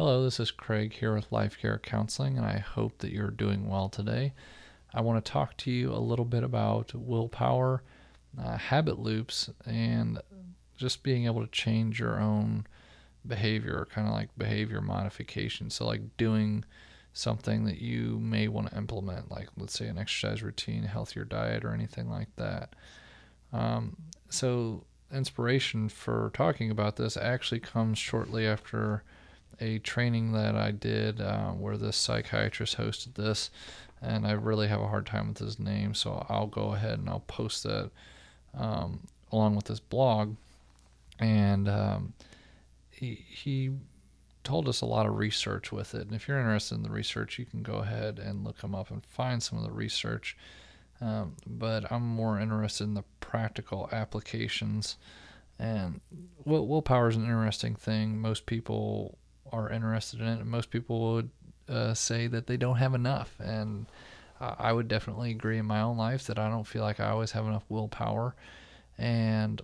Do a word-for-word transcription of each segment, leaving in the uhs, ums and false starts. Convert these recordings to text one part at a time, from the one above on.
Hello, this is Craig here with Life Care Counseling, and I hope that you're doing well today. I want to talk to you a little bit about willpower, uh, habit loops, and just being able to change your own behavior, kind of like behavior modification. So, like doing something that you may want to implement, like let's say an exercise routine, healthier diet, or anything like that. Um, so, inspiration for talking about this actually comes shortly after a training that I did uh, where this psychiatrist hosted this, and I really have a hard time with his name, so I'll go ahead and I'll post that um, along with this blog. And um, he he told us a lot of research with it, and if you're interested in the research, you can go ahead and look him up and find some of the research. Um, but I'm more interested in the practical applications. And will, willpower is an interesting thing. Most people are interested in it, and most people would uh, say that they don't have enough. And I would definitely agree in my own life that I don't feel like I always have enough willpower. And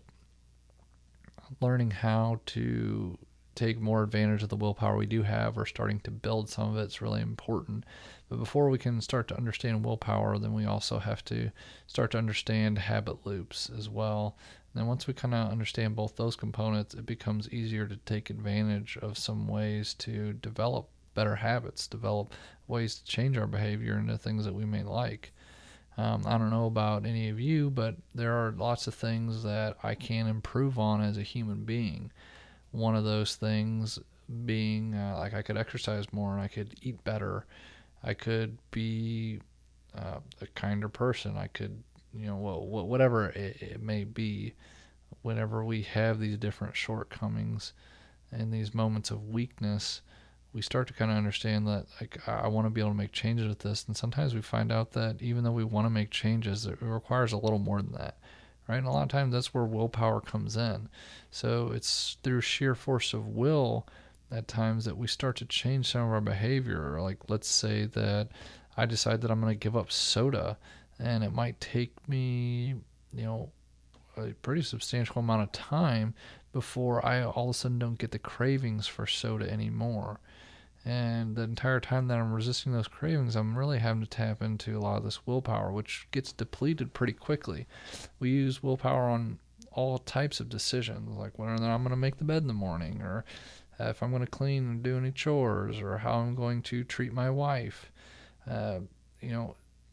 learning how to take more advantage of the willpower we do have, or starting to build some of it, is really important. But before we can start to understand willpower, then we also have to start to understand habit loops as well. And then once we kind of understand both those components, it becomes easier to take advantage of some ways to develop better habits, develop ways to change our behavior into things that we may like. Um, I don't know about any of you, but there are lots of things that I can improve on as a human being. One of those things being uh, like I could exercise more and I could eat better. I could be uh, a kinder person. I could, you know, whatever it, it may be. Whenever we have these different shortcomings and these moments of weakness, we start to kind of understand that, like, I want to be able to make changes with this. And sometimes we find out that even though we want to make changes, it requires a little more than that, right? And a lot of times that's where willpower comes in. So it's through sheer force of will at times that we start to change some of our behavior. Like, let's say that I decide that I'm going to give up soda, and it might take me, you know, a pretty substantial amount of time before I all of a sudden don't get the cravings for soda anymore. And the entire time that I'm resisting those cravings, I'm really having to tap into a lot of this willpower, which gets depleted pretty quickly. We use willpower on all types of decisions, like whether I'm going to make the bed in the morning, or if I'm going to clean and do any chores, or how I'm going to treat my wife. Uh, you know,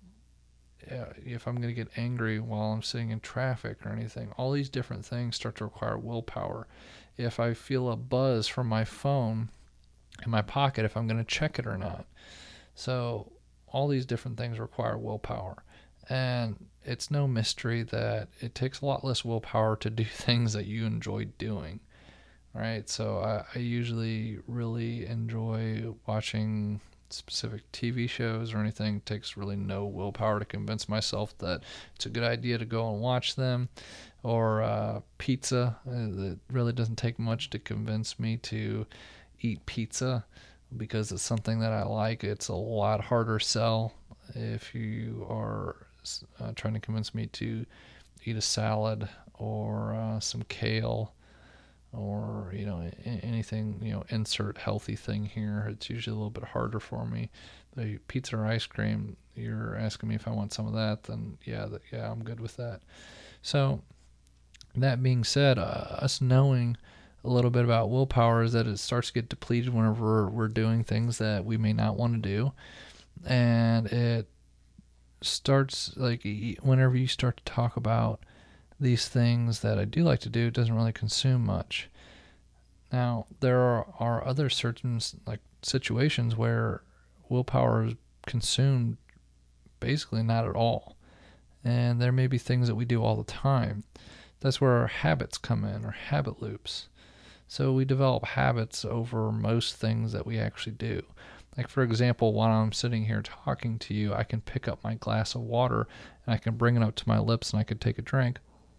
if I'm going to get angry while I'm sitting in traffic or anything. All these different things start to require willpower. If I feel a buzz from my phone in my pocket, if I'm going to check it or not. So all these different things require willpower. And it's no mystery that it takes a lot less willpower to do things that you enjoy doing. Right? So I, I usually really enjoy watching specific T V shows or anything. It takes really no willpower to convince myself that it's a good idea to go and watch them. Or uh, pizza. It really doesn't take much to convince me to eat pizza because it's something that I like. It's a lot harder sell if you are uh, trying to convince me to eat a salad or uh, some kale, or, you know, anything, you know, insert healthy thing here. It's usually a little bit harder for me. The pizza or ice cream, you're asking me if I want some of that, then yeah, that, yeah, I'm good with that. So that being said, uh, us knowing a little bit about willpower is that it starts to get depleted whenever we're, we're doing things that we may not want to do. And it starts, like, whenever you start to talk about these things that I do like to do, it doesn't really consume much. Now, there are, are other certain, like, situations where willpower is consumed basically not at all. And there may be things that we do all the time. That's where our habits come in, or habit loops. So we develop habits over most things that we actually do. Like, for example, while I'm sitting here talking to you, I can pick up my glass of water and I can bring it up to my lips and I can take a drink.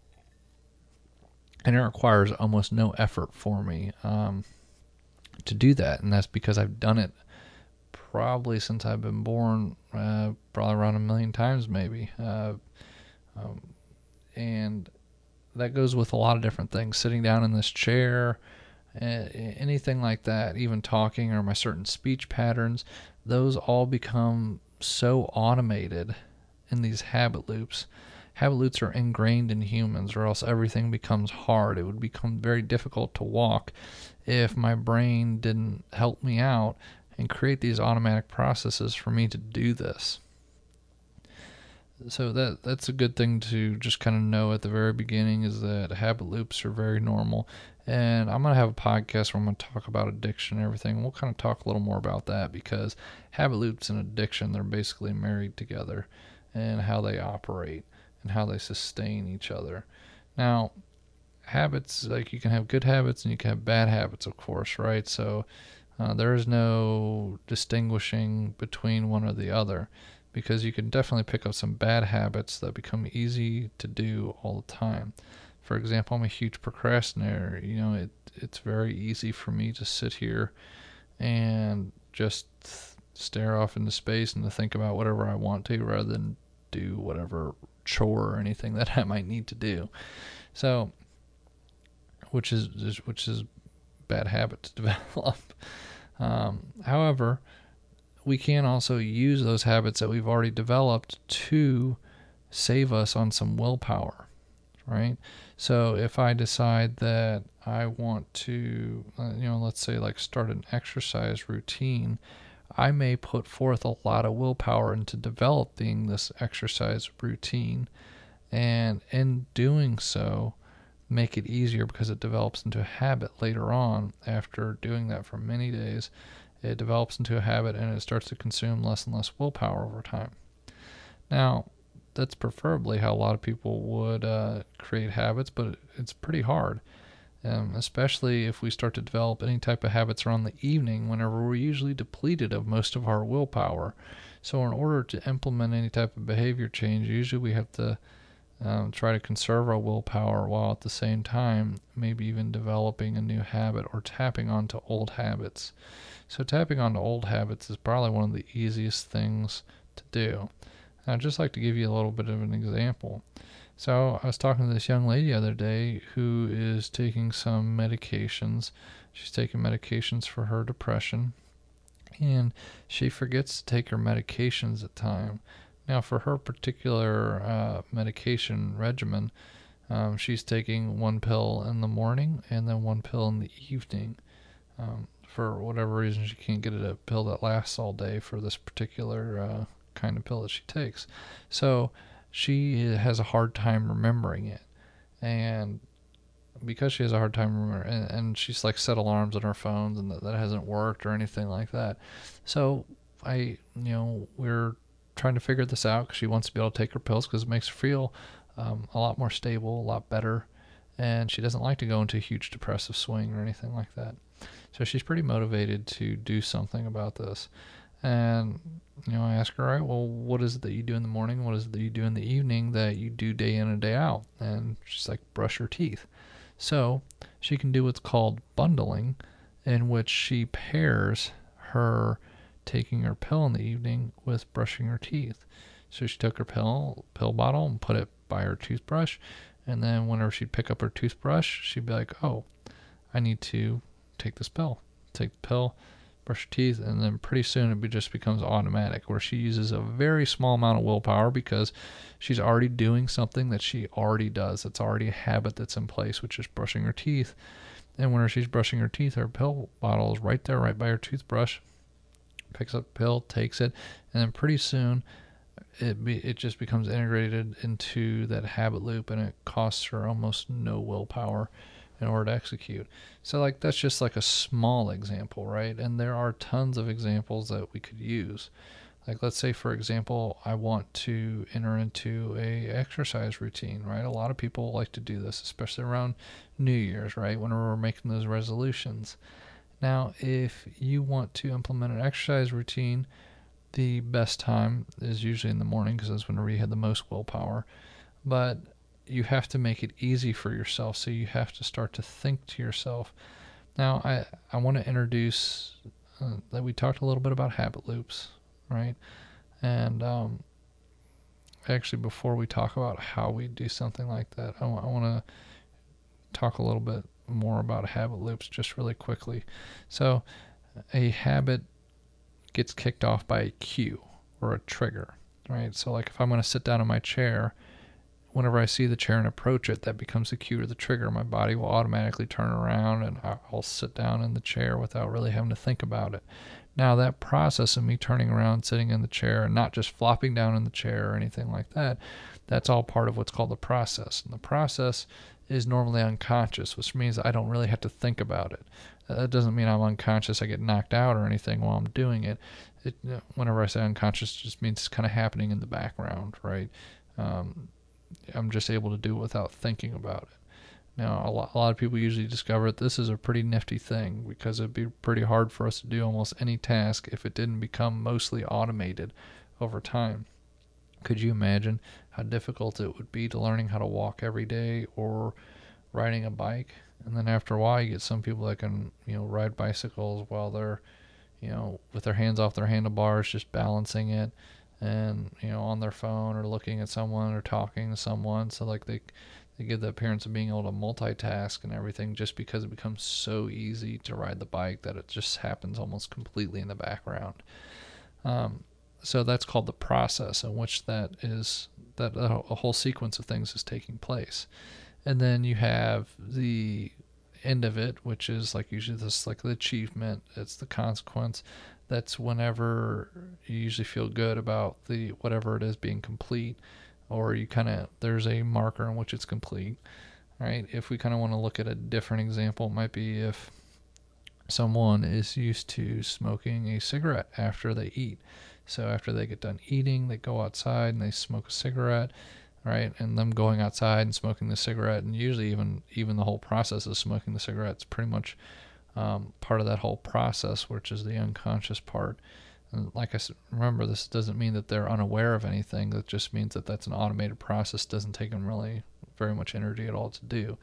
And it requires almost no effort for me um, to do that. And that's because I've done it probably since I've been born, uh, probably around a million times maybe. Uh, um, and that goes with a lot of different things. Sitting down in this chair uh, anything like that, even talking or my certain speech patterns, those all become so automated in these habit loops. Habit loops are ingrained in humans, or else everything becomes hard. It would become very difficult to walk if my brain didn't help me out and create these automatic processes for me to do this. So that that's a good thing to just kind of know at the very beginning, is that habit loops are very normal. And I'm going to have a podcast where I'm going to talk about addiction and everything. We'll kind of talk a little more about that, because habit loops and addiction, they're basically married together, and how they operate and how they sustain each other. Now, habits, like, you can have good habits and you can have bad habits, of course, right? So uh, there is no distinguishing between one or the other, because you can definitely pick up some bad habits that become easy to do all the time. For example, I'm a huge procrastinator. You know, it it's very easy for me to sit here and just stare off into space and to think about whatever I want to, rather than do whatever chore or anything that I might need to do. So, which is which is bad habit to develop. Um, however, we can also use those habits that we've already developed to save us on some willpower, right? So if I decide that I want to, uh, you know, let's say like start an exercise routine, I may put forth a lot of willpower into developing this exercise routine, and in doing so, make it easier, because it develops into a habit later on. After doing that for many days, it develops into a habit, and it starts to consume less and less willpower over time. Now, that's preferably how a lot of people would uh, create habits, but it's pretty hard, um, especially if we start to develop any type of habits around the evening, whenever we're usually depleted of most of our willpower. So in order to implement any type of behavior change, usually we have to um, try to conserve our willpower, while at the same time maybe even developing a new habit or tapping onto old habits. So tapping onto old habits is probably one of the easiest things to do. And I'd just like to give you a little bit of an example. So I was talking to this young lady the other day who is taking some medications. She's taking medications for her depression, and she forgets to take her medications at time. Now, for her particular uh, medication regimen, um, she's taking one pill in the morning and then one pill in the evening. Um, for whatever reason, she can't get a pill that lasts all day for this particular uh, kind of pill that she takes. So she has a hard time remembering it. And because she has a hard time remembering, and, and she's like set alarms on her phones, and that, that hasn't worked or anything like that. So I, you know, we're trying to figure this out, because she wants to be able to take her pills, because it makes her feel um, a lot more stable, a lot better, and she doesn't like to go into a huge depressive swing or anything like that. So she's pretty motivated to do something about this. And, you know, I ask her, all right, well, what is it that you do in the morning? What is it that you do in the evening that you do day in and day out? And she's like, brush her teeth. So she can do what's called bundling, in which she pairs her taking her pill in the evening with brushing her teeth. So she took her pill pill bottle and put it by her toothbrush, and then whenever she'd pick up her toothbrush, she'd be like, oh, I need to take this pill. Take the pill, brush her teeth, and then pretty soon it just becomes automatic, where she uses a very small amount of willpower, because she's already doing something that she already does. It's already a habit that's in place, which is brushing her teeth. And whenever she's brushing her teeth, her pill bottle is right there, right by her toothbrush. Picks up the pill, takes it, and then pretty soon it be, it just becomes integrated into that habit loop, and it costs her almost no willpower in order to execute. So like that's just like a small example, right? And there are tons of examples that we could use. Like, let's say, for example, I want to enter into a exercise routine, right? A lot of people like to do this, especially around New Year's, right? Whenever we're making those resolutions. Now, if you want to implement an exercise routine, the best time is usually in the morning, because that's whenever you have the most willpower. But you have to make it easy for yourself, so you have to start to think to yourself. Now, I, I want to introduce uh, that we talked a little bit about habit loops, right? And um, actually, before we talk about how we do something like that, I, w- I want to talk a little bit more about habit loops just really quickly. So a habit gets kicked off by a cue or a trigger, right? So like if I'm going to sit down in my chair, whenever I see the chair and approach it, that becomes the cue to the trigger. My body will automatically turn around and I'll sit down in the chair without really having to think about it. Now that process of me turning around, sitting in the chair, and not just flopping down in the chair or anything like that, that's all part of what's called the process. And the process is normally unconscious, which means I don't really have to think about it. That doesn't mean I'm unconscious, I get knocked out or anything while I'm doing it. It whenever I say unconscious, it just means it's kind of happening in the background, right? Um, I'm just able to do it without thinking about it. Now, a lot, a lot of people usually discover that this is a pretty nifty thing because it'd be pretty hard for us to do almost any task if it didn't become mostly automated over time. Could you imagine how difficult it would be to learning how to walk every day or riding a bike? And then after a while, you get some people that can, you know, ride bicycles while they're, you know, with their hands off their handlebars, just balancing it, and you know, on their phone or looking at someone or talking to someone. So like they they give the appearance of being able to multitask and everything just because it becomes so easy to ride the bike that it just happens almost completely in the background. Um, so that's called the process in which that is that a whole sequence of things is taking place. And then you have the end of it, which is like usually this like the achievement, it's the consequence. That's whenever you usually feel good about the whatever it is being complete, or you kind of there's a marker in which it's complete, right? If we kind of want to look at a different example, it might be if someone is used to smoking a cigarette after they eat. So after they get done eating, they go outside and they smoke a cigarette, right? And them going outside and smoking the cigarette, and usually even even the whole process of smoking the cigarette is pretty much um, part of that whole process, which is the unconscious part. And like I said, remember, this doesn't mean that they're unaware of anything. That just means that that's an automated process. Doesn't take them really very much energy at all to do.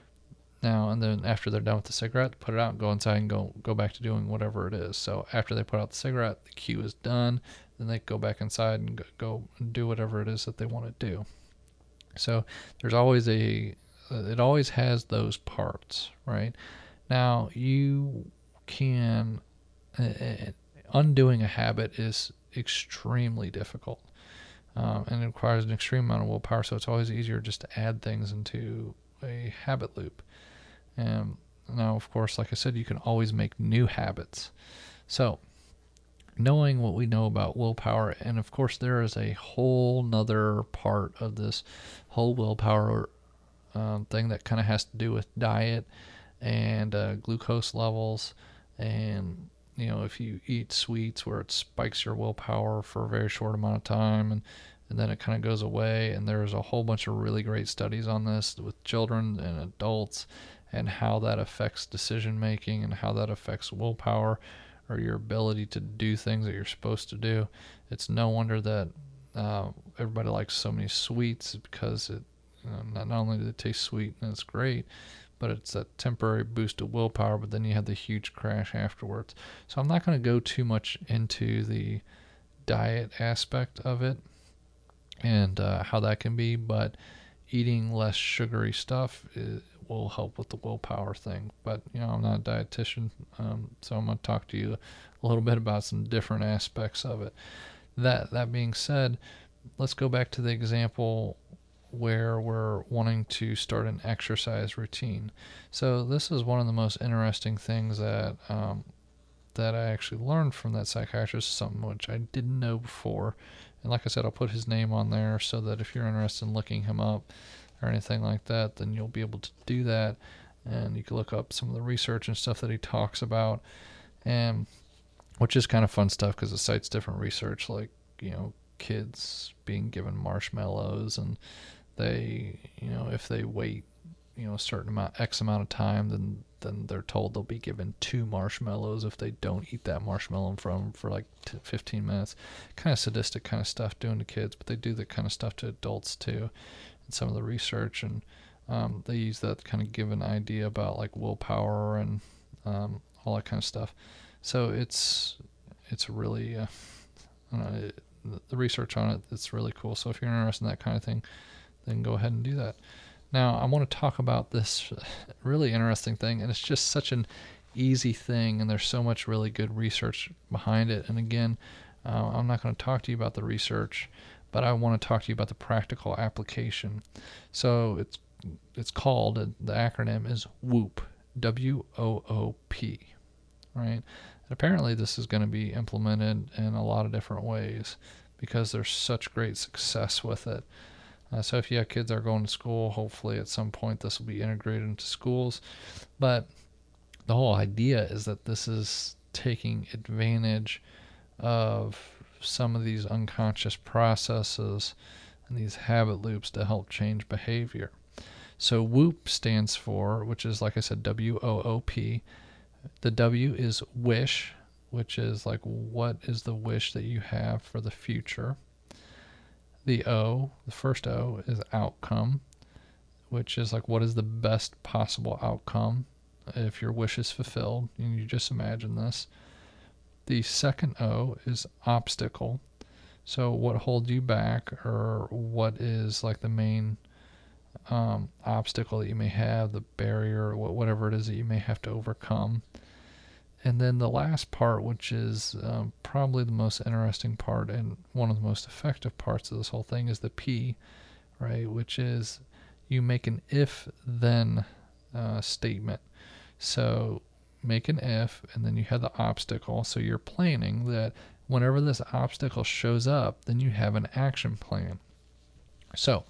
Now, and then after they're done with the cigarette, put it out and go inside and go go back to doing whatever it is. So after they put out the cigarette, the cue is done. Then they go back inside and go and do whatever it is that they want to do. So there's always a, it always has those parts, right? Now you can, uh, undoing a habit is extremely difficult, um, and it requires an extreme amount of willpower. So it's always easier just to add things into a habit loop. And now, of course, like I said, you can always make new habits. So knowing what we know about willpower, and of course there is a whole nother part of this whole willpower um, thing that kind of has to do with diet and uh, glucose levels, and you know, if you eat sweets where it spikes your willpower for a very short amount of time, and and then it kind of goes away. And there's a whole bunch of really great studies on this with children and adults, and how that affects decision making and how that affects willpower or your ability to do things that you're supposed to do. It's no wonder that uh, everybody likes so many sweets, because it you know, not, not only do they taste sweet and it's great, but it's that temporary boost of willpower, but then you have the huge crash afterwards. So I'm not going to go too much into the diet aspect of it and uh, how that can be, but eating less sugary stuff is, will help with the willpower thing. But you know, I'm not a dietitian, um, so I'm going to talk to you a little bit about some different aspects of it. That that being said, let's go back to the example where we're wanting to start an exercise routine. So this is one of the most interesting things that um, that I actually learned from that psychiatrist, something which I didn't know before. And like I said, I'll put his name on there so that if you're interested in looking him up or anything like that, then you'll be able to do that. And you can look up some of the research and stuff that he talks about, and which is kind of fun stuff because it cites different research, like, you know, kids being given marshmallows, and they, you know, if they wait, you know, a certain amount, X amount of time, then then they're told they'll be given two marshmallows if they don't eat that marshmallow in front of them for like fifteen minutes. Kind of sadistic kind of stuff doing to kids, but they do that kind of stuff to adults too. And some of the research, and um, they use that to kind of give an idea about like willpower and um, all that kind of stuff. So it's it's really uh, I don't know, it, the research on it, it's really cool. So if you're interested in that kind of thing, then go ahead and do that. Now, I want to talk about this really interesting thing, and it's just such an easy thing, and there's so much really good research behind it. And again, uh, I'm not going to talk to you about the research, but I want to talk to you about the practical application. So it's it's called, the acronym is WOOP, W O O P, right? And apparently this is going to be implemented in a lot of different ways because there's such great success with it. Uh, so if you have kids that are going to school, hopefully at some point this will be integrated into schools. But the whole idea is that this is taking advantage of some of these unconscious processes and these habit loops to help change behavior. So WOOP stands for, which is, like I said, W O O P. The W is wish, which is like, what is the wish that you have for the future? The O, the first O, is outcome, which is like, what is the best possible outcome if your wish is fulfilled? And you just imagine this. The second O is obstacle. So what holds you back, or what is like the main um, obstacle that you may have, the barrier, whatever it is that you may have to overcome. And then the last part, which is um, probably the most interesting part and one of the most effective parts of this whole thing, is the P, right? Which is you make an if-then uh, statement. So make an if, and then you have the obstacle. So you're planning that whenever this obstacle shows up, then you have an action plan. So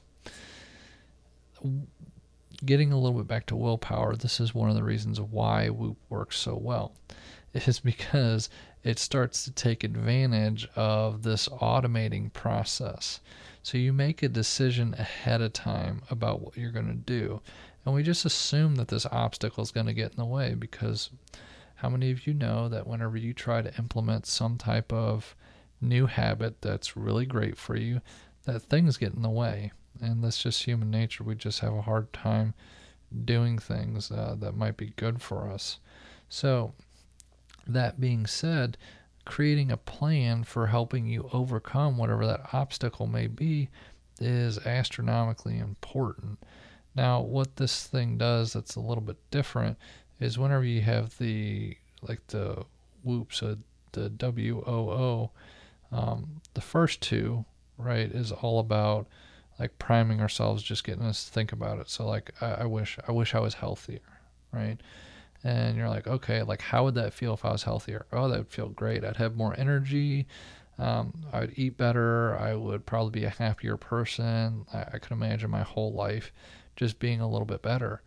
getting a little bit back to willpower, this is one of the reasons why WOOP works so well. It is because it starts to take advantage of this automating process. So you make a decision ahead of time about what you're going to do. And we just assume that this obstacle is going to get in the way, because how many of you know that whenever you try to implement some type of new habit that's really great for you, that things get in the way? And that's just human nature. We just have a hard time doing things uh, that might be good for us. So that being said, creating a plan for helping you overcome whatever that obstacle may be is astronomically important. Now, what this thing does that's a little bit different is whenever you have the, like the WOOP, so the W O O, um, the first two, right, is all about like priming ourselves, just getting us to think about it. So like, I, I wish, I wish I was healthier, right? And you're like, okay, like how would that feel if I was healthier? Oh, that would feel great. I'd have more energy. Um, I would eat better. I would probably be a happier person. I, I could imagine my whole life just being a little bit better.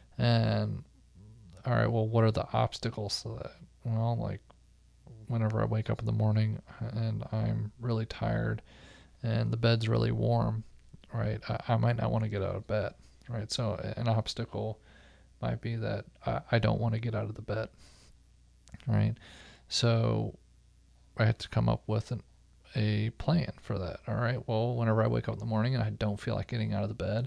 And all right, well, what are the obstacles to that? Well, like whenever I wake up in the morning and I'm really tired and the bed's really warm, right? I, I might not want to get out of bed, right? So an obstacle might be that I, I don't want to get out of the bed, right? So I had to come up with an, a plan for that. All right, well, whenever I wake up in the morning and I don't feel like getting out of the bed,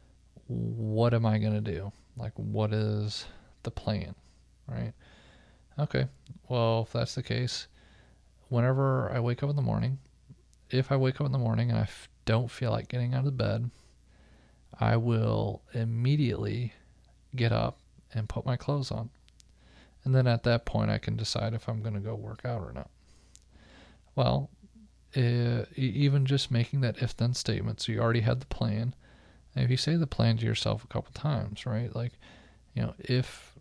what am I going to do? Like, what is the plan, right? Okay, well, if that's the case, whenever I wake up in the morning, if I wake up in the morning and I f- don't feel like getting out of the bed, I will immediately get up and put my clothes on. And then at that point, I can decide if I'm going to go work out or not. Well, uh, even just making that if-then statement, so you already had the plan. And if you say the plan to yourself a couple times, right? Like, you know, if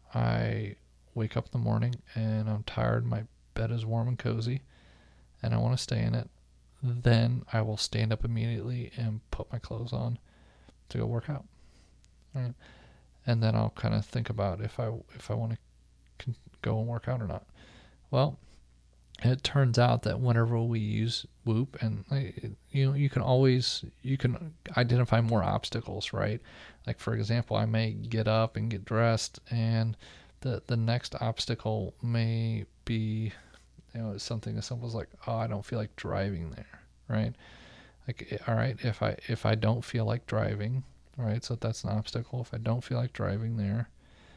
I wake up in the morning and I'm tired, my bed is warm and cozy, and I want to stay in it, then I will stand up immediately and put my clothes on to go work out. Right? And then I'll kind of think about if I if I want to go and work out or not. Well, it turns out that whenever we use WOOP, and you know, you can always you can identify more obstacles, right? Like for example, I may get up and get dressed, and the the next obstacle may be, you know, something as simple as like, oh, I don't feel like driving there, right? Like, all right, if I if I don't feel like driving, right, so that's an obstacle. If I don't feel like driving there,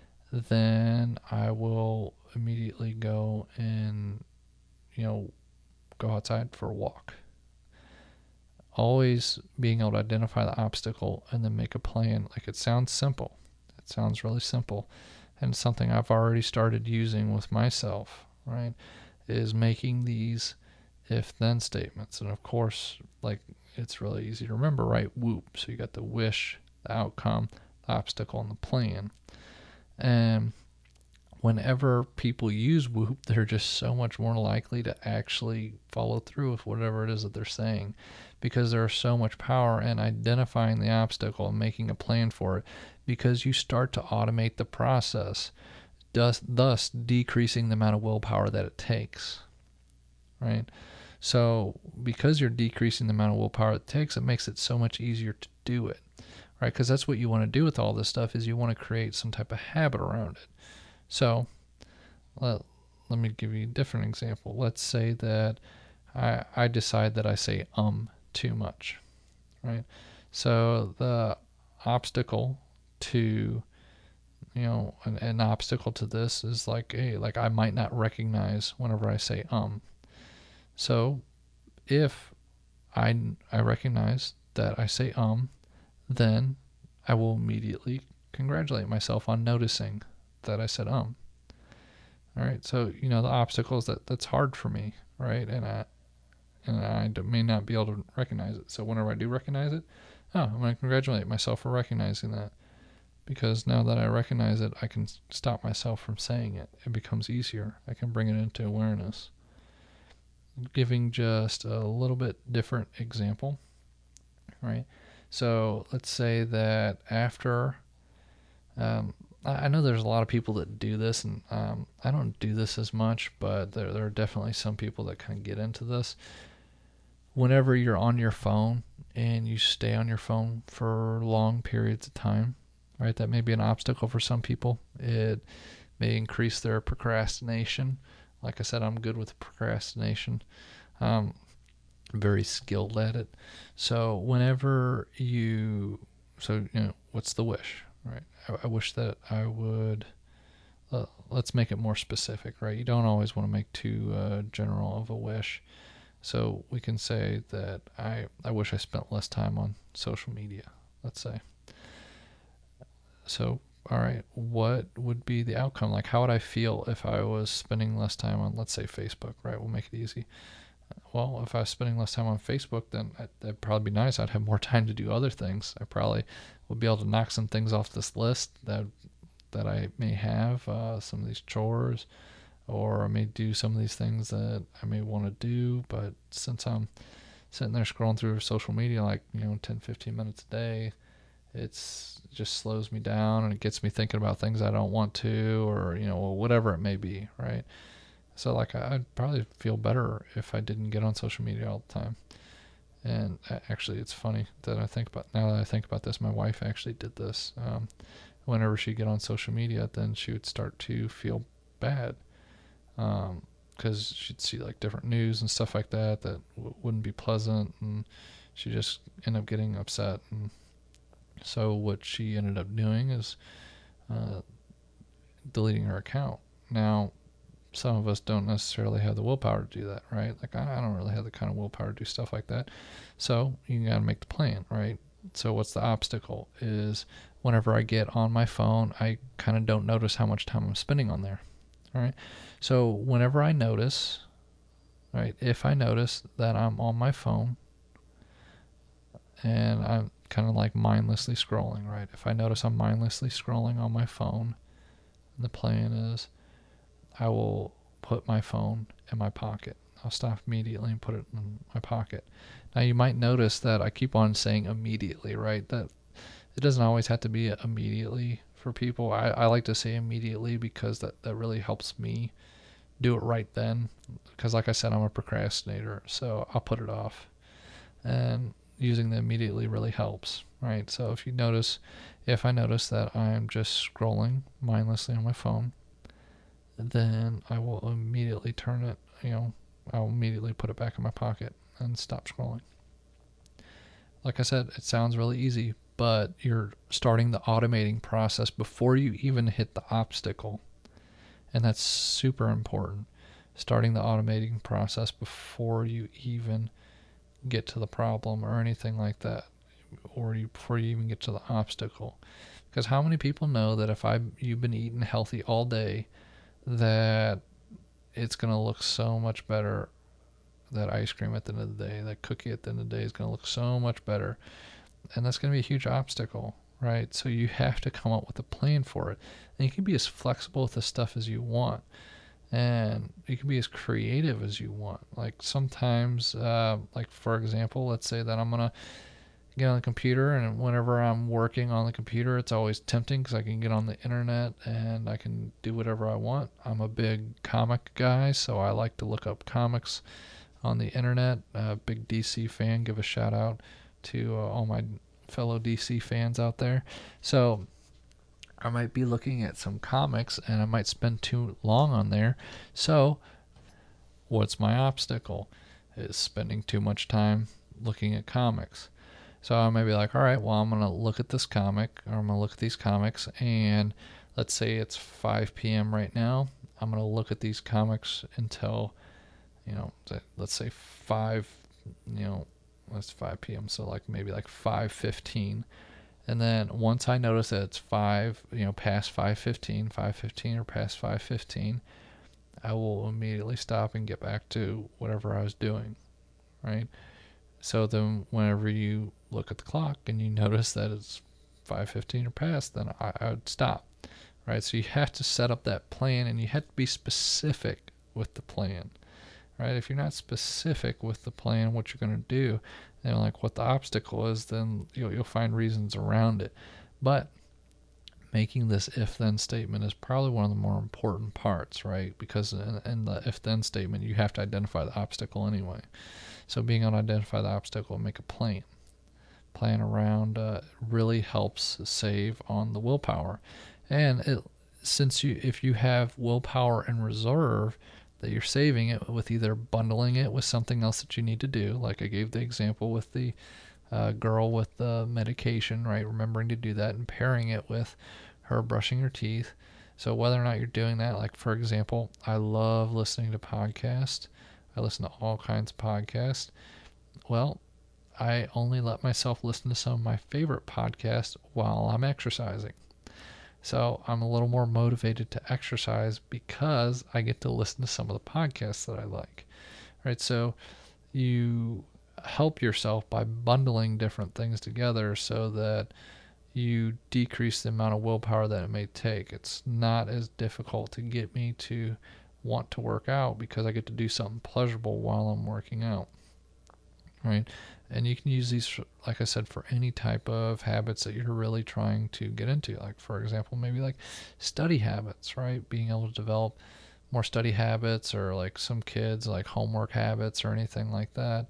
then I will immediately go and, you know, go outside for a walk. always being able to identify the obstacle and then make a plan. Like, it sounds simple. It sounds really simple. And it's something I've already started using with myself, right? Is making these if then statements. And of course, like, it's really easy to remember, right? Whoop. So you got the wish, the outcome, the obstacle, and the plan. And whenever people use whoop, they're just so much more likely to actually follow through with whatever it is that they're saying, because there's so much power in identifying the obstacle and making a plan for it, because you start to automate the process, thus, thus decreasing the amount of willpower that it takes, right? So because you're decreasing the amount of willpower it takes, it makes it so much easier to do it, right? Because that's what you want to do with all this stuff, is you want to create some type of habit around it. So let, let me give you a different example. Let's say that I, I decide that I say um too much, right? So the obstacle to, you know, an, an obstacle to this is like, hey, like I might not recognize whenever I say um. So if I, I recognize that I say um, then I will immediately congratulate myself on noticing that I said um. All right, so you know the obstacles that that's hard for me, right? And I and I may not be able to recognize it. So whenever I do recognize it, oh, I'm going to congratulate myself for recognizing that, because now that I recognize it, I can stop myself from saying it. It becomes easier. I can bring it into awareness. Giving just a little bit different example, right? So let's say that after, um, I know there's a lot of people that do this, and um, I don't do this as much, but there, there are definitely some people that kind of get into this. Whenever you're on your phone and you stay on your phone for long periods of time, right, that may be an obstacle for some people. It may increase their procrastination. Like I said, I'm good with procrastination. Um, I'm very skilled at it. So whenever you, so, you know, what's the wish, right? I, I wish that I would, uh, let's make it more specific, right? You don't always want to make too uh, general of a wish. So we can say that I, I wish I spent less time on social media, let's say. So, all right, what would be the outcome? Like, how would I feel if I was spending less time on, let's say, Facebook, right? We'll make it easy. Well, if I was spending less time on Facebook, then that'd probably be nice. I'd have more time to do other things. I probably would be able to knock some things off this list that that I may have, uh, some of these chores, or I may do some of these things that I may want to do. But since I'm sitting there scrolling through social media, like, you know, ten, fifteen minutes a day, it's it just slows me down, and it gets me thinking about things I don't want to, or, you know, whatever it may be, right? So, like, I'd probably feel better if I didn't get on social media all the time. And actually, it's funny that I think about, now that I think about this, my wife actually did this. Um, whenever she'd get on social media, then she would start to feel bad, um, because she'd see like different news and stuff like that that w- wouldn't be pleasant, and she just end up getting upset. And so what she ended up doing is uh, deleting her account. Now, some of us don't necessarily have the willpower to do that, right? Like, I don't really have the kind of willpower to do stuff like that. So you got to make the plan, right? So what's the obstacle is whenever I get on my phone, I kind of don't notice how much time I'm spending on there, all right? So whenever I notice, right, if I notice that I'm on my phone and I'm kind of like mindlessly scrolling, right? If I notice I'm mindlessly scrolling on my phone, the plan is I will put my phone in my pocket. I'll stop immediately and put it in my pocket. Now, you might notice that I keep on saying immediately, right? That it doesn't always have to be immediately for people. I, I like to say immediately because that, that really helps me do it right then. Because like I said, I'm a procrastinator, so I'll put it off. And using the immediately really helps, right? So if you notice, if I notice that I'm just scrolling mindlessly on my phone, then I will immediately turn it, you know, I'll immediately put it back in my pocket and stop scrolling. Like I said, it sounds really easy, but you're starting the automating process before you even hit the obstacle. And that's super important. Starting the automating process before you even get to the problem or anything like that, or you, before you even get to the obstacle. Because how many people know that if I you've been eating healthy all day, that it's going to look so much better. That ice cream at the end of the day, that cookie at the end of the day is going to look so much better. And that's going to be a huge obstacle, right? So you have to come up with a plan for it. And you can be as flexible with the stuff as you want. And you can be as creative as you want. Like sometimes, uh, like for example, let's say that I'm going to get on the computer, and whenever I'm working on the computer, it's always tempting because I can get on the internet and I can do whatever I want. I'm a big comic guy, so I like to look up comics on the internet. A big D C fan, give a shout out to uh, all my fellow D C fans out there. So I might be looking at some comics and I might spend too long on there. So what's my obstacle? Is spending too much time looking at comics. So I might be like, all right, well, I'm going to look at this comic, or I'm going to look at these comics, and let's say it's five p.m. right now. I'm going to look at these comics until, you know, let's say five, you know, it's five p.m. So like maybe like five fifteen. And then once I notice that it's five, you know, past five fifteen, five fifteen or past five fifteen, I will immediately stop and get back to whatever I was doing, right? So then whenever you look at the clock and you notice that it's five fifteen or past, then I, I would stop, right? So you have to set up that plan, and you have to be specific with the plan, right? If you're not specific with the plan, what you're going to do, and like what the obstacle is, then you'll, you'll find reasons around it. But making this if-then statement is probably one of the more important parts, right? Because in, in the if-then statement, you have to identify the obstacle anyway. So being able to identify the obstacle and make a plan, plan around uh, really helps save on the willpower. And it, since you, if you have willpower in reserve, that you're saving it with either bundling it with something else that you need to do, like I gave the example with the uh, girl with the medication, right? Remembering to do that and pairing it with her brushing her teeth. So whether or not you're doing that, like for example, I love listening to podcasts. I listen to all kinds of podcasts. Well, I only let myself listen to some of my favorite podcasts while I'm exercising. So I'm a little more motivated to exercise because I get to listen to some of the podcasts that I like, right? So you help yourself by bundling different things together so that you decrease the amount of willpower that it may take. It's not as difficult to get me to want to work out because I get to do something pleasurable while I'm working out, right? And you can use these, like I said, for any type of habits that you're really trying to get into. Like, for example, maybe like study habits, right? Being able to develop more study habits, or like some kids, like homework habits or anything like that,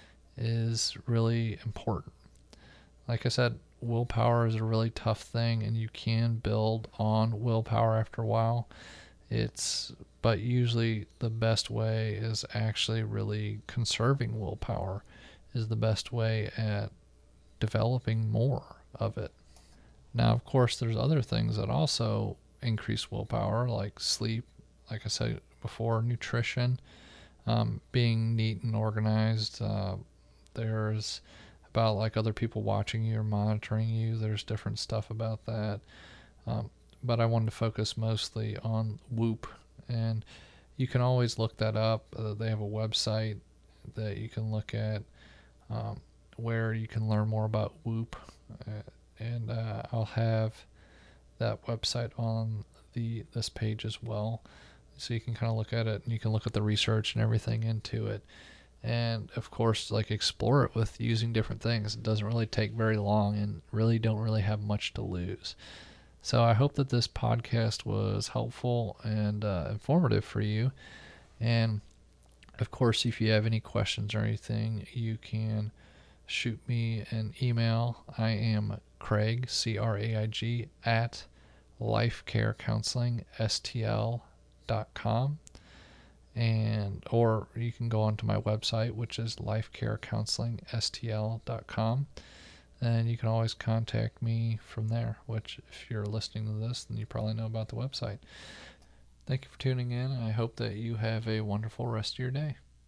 is really important. Like I said, willpower is a really tough thing, and you can build on willpower after a while. It's, but usually the best way is actually really conserving willpower is the best way at developing more of it. Now, of course, there's other things that also increase willpower, like sleep, like I said before, nutrition, um, being neat and organized. Uh, there's about like other people watching you or monitoring you. There's different stuff about that. Um, but I wanted to focus mostly on Whoop, and you can always look that up. Uh, they have a website that you can look at um, where you can learn more about Whoop, uh, and uh, I'll have that website on the this page as well, so you can kind of look at it, and you can look at the research and everything into it, and of course like explore it with using different things. It doesn't really take very long, and really don't really have much to lose. So I hope that this podcast was helpful and uh, informative for you. And of course, if you have any questions or anything, you can shoot me an email. I am Craig, C R A I G, at lifecarecounselingstl dot com. And or you can go onto my website, which is lifecarecounselingstl dot com. And you can always contact me from there, which if you're listening to this, then you probably know about the website. Thank you for tuning in, and I hope that you have a wonderful rest of your day.